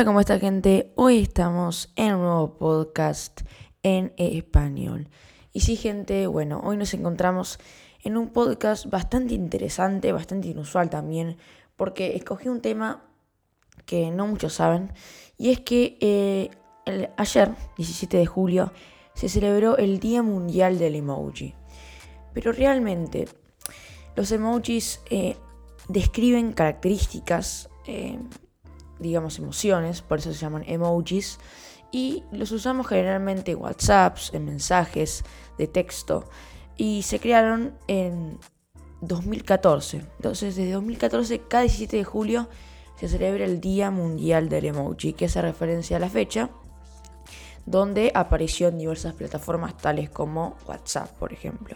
Hola, ¿cómo está, gente? Hoy estamos en un nuevo podcast en español. Y sí, gente, bueno, hoy nos encontramos en un podcast bastante interesante, bastante inusual también, porque escogí un tema que no muchos saben, y es que ayer, 17 de julio, se celebró el Día Mundial del Emoji. Pero realmente, los emojis describen características, digamos emociones, por eso se llaman emojis, y los usamos generalmente en WhatsApp, en mensajes de texto, y se crearon en 2014. Entonces, desde 2014, cada 17 de julio, se celebra el Día Mundial del Emoji, que hace referencia a la fecha donde apareció en diversas plataformas tales como WhatsApp, por ejemplo.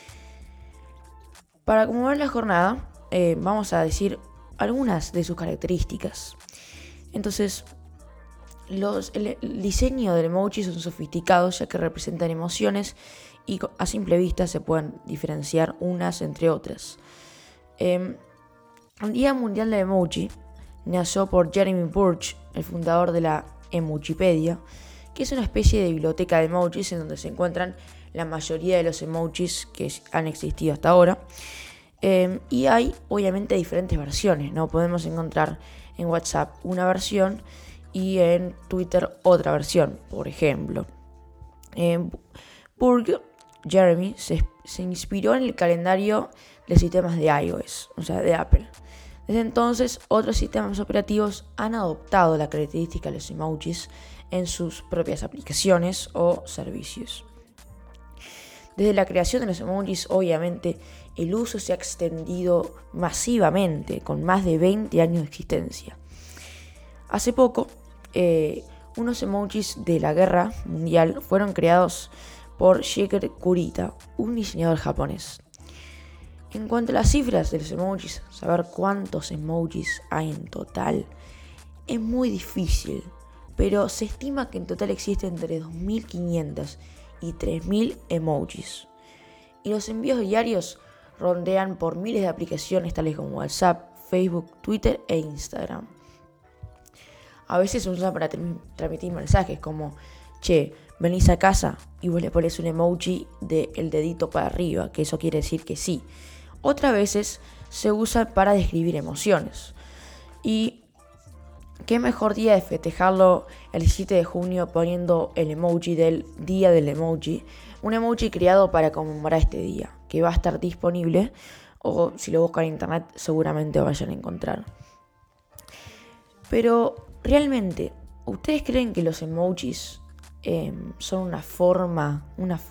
Para acomodar la jornada, vamos a decir algunas de sus características. Entonces, el diseño del emoji son sofisticados, ya que representan emociones y a simple vista se pueden diferenciar unas entre otras. El Día Mundial del Emoji nació por Jeremy Burch, el fundador de la Emojipedia, que es una especie de biblioteca de emojis en donde se encuentran la mayoría de los emojis que han existido hasta ahora. Y hay obviamente diferentes versiones, ¿no? Podemos encontrar en WhatsApp una versión y en Twitter otra versión, por ejemplo. Jeremy se inspiró en el calendario de sistemas de iOS, o sea, de Apple. Desde entonces, otros sistemas operativos han adoptado la característica de los emojis en sus propias aplicaciones o servicios. Desde la creación de los emojis, obviamente, el uso se ha extendido masivamente, con más de 20 años de existencia. Hace poco, unos emojis de la guerra mundial fueron creados por Shigeru Kurita, un diseñador japonés. En cuanto a las cifras de los emojis, saber cuántos emojis hay en total es muy difícil, pero se estima que en total existen entre 2.500 y 3.000 emojis. Y los envíos diarios rondean por miles de aplicaciones tales como WhatsApp, Facebook, Twitter e Instagram. A veces se usan para transmitir mensajes como: che, venís a casa, y vos le pones un emoji del dedito para arriba, que eso quiere decir que sí. Otras veces se usan para describir emociones. Y qué mejor día de festejarlo el 17 de junio poniendo el emoji del Día del Emoji, un emoji creado para conmemorar este día, que va a estar disponible, o si lo buscan en internet seguramente lo vayan a encontrar. Pero realmente, ¿ustedes creen que los emojis son una forma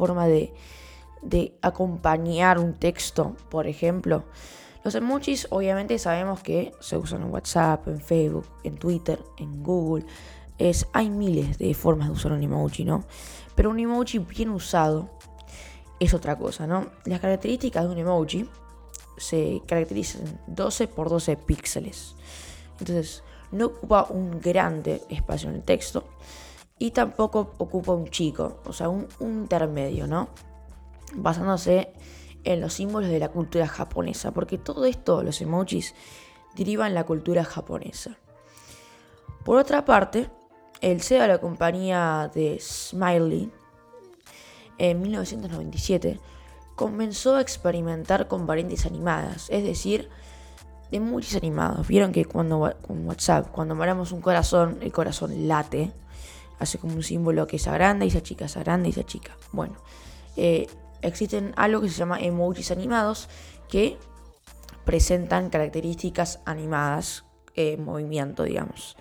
de acompañar un texto, por ejemplo? Los emojis obviamente sabemos que se usan en WhatsApp, en Facebook, en Twitter, en Google. Hay miles de formas de usar un emoji, ¿no? Pero un emoji bien usado es otra cosa, ¿no? Las características de un emoji se caracterizan en 12 por 12 píxeles. Entonces, no ocupa un grande espacio en el texto y tampoco ocupa un chico, o sea, un intermedio, ¿no? Basándose en los símbolos de la cultura japonesa, porque todo esto, los emojis, derivan en la cultura japonesa. Por otra parte, el CEO de la compañía de Smiley, en 1997, comenzó a experimentar con variantes animadas, es decir, emojis animados. Vieron que con WhatsApp, cuando marcamos un corazón, el corazón late, hace como un símbolo que se agranda y se achica, se agranda y se achica. Bueno, existen algo que se llama emojis animados que presentan características animadas en movimiento, digamos.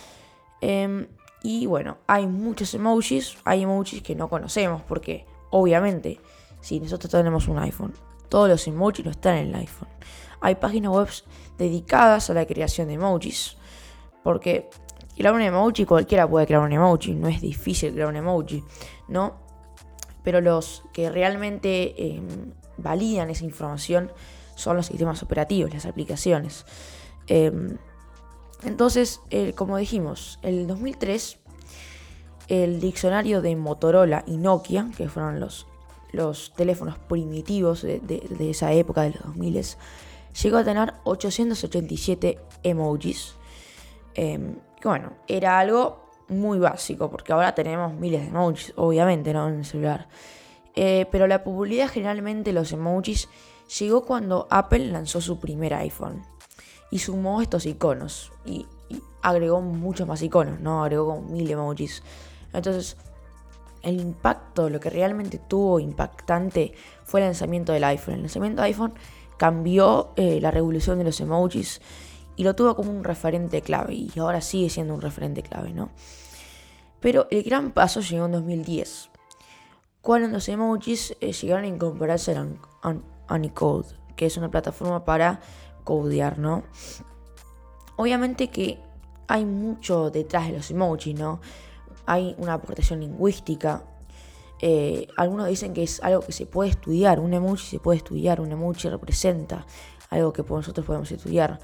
Y bueno, hay muchos emojis, hay emojis que no conocemos porque obviamente si nosotros tenemos un iPhone, todos los emojis no están en el iPhone. Hay páginas web dedicadas a la creación de emojis, porque crear un emoji, cualquiera puede crear un emoji, no es difícil crear un emoji, ¿no? Pero los que realmente validan esa información son los sistemas operativos, las aplicaciones. Entonces, como dijimos, en 2003, el diccionario de Motorola y Nokia, que fueron los teléfonos primitivos de esa época de los 2000, llegó a tener 887 emojis, Que bueno, era algo muy básico, porque ahora tenemos miles de emojis, obviamente, ¿no? En el celular. Pero la popularidad generalmente de los emojis llegó cuando Apple lanzó su primer iPhone y sumó estos iconos y agregó muchos más iconos, ¿no? Agregó como 1000 emojis. Entonces, el impacto, lo que realmente tuvo impactante fue el lanzamiento del iPhone. El lanzamiento del iPhone cambió la revolución de los emojis y lo tuvo como un referente clave, y ahora sigue siendo un referente clave, ¿no? Pero el gran paso llegó en 2010, cuando los emojis llegaron a incorporarse a Unicode, que es una plataforma para codear, ¿no? Obviamente que hay mucho detrás de los emojis, ¿no? Hay una aportación lingüística. Algunos dicen que es algo que se puede estudiar. Un emoji se puede estudiar. Un emoji representa algo que nosotros podemos estudiar.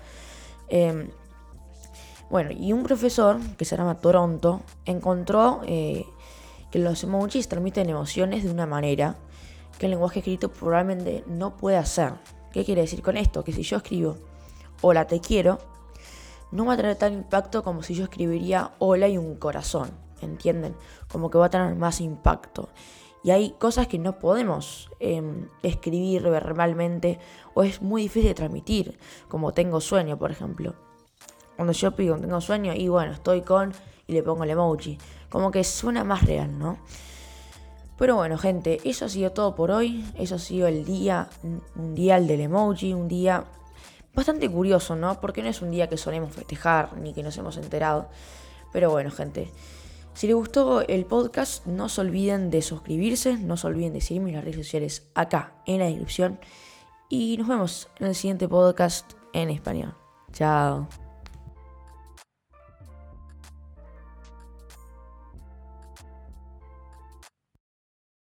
Bueno, y un profesor que se llama Toronto encontró que los emojis transmiten emociones de una manera que el lenguaje escrito probablemente no puede hacer. ¿Qué quiere decir con esto? Que si yo escribo hola te quiero, no va a tener tal impacto como si yo escribiría hola y un corazón, ¿entienden? Como que va a tener más impacto. Y hay cosas que no podemos escribir verbalmente, o es muy difícil de transmitir, como tengo sueño, por ejemplo. Cuando yo pido tengo sueño y bueno, estoy con, y le pongo el emoji, como que suena más real, ¿no? Pero bueno, gente, eso ha sido todo por hoy. Eso ha sido el Día Mundial del Emoji, un día bastante curioso, ¿no? Porque no es un día que solemos festejar ni que nos hemos enterado. Pero bueno, gente, si les gustó el podcast, no se olviden de suscribirse, no se olviden de seguirme en las redes sociales acá en la descripción. Y nos vemos en el siguiente podcast en español. Chao.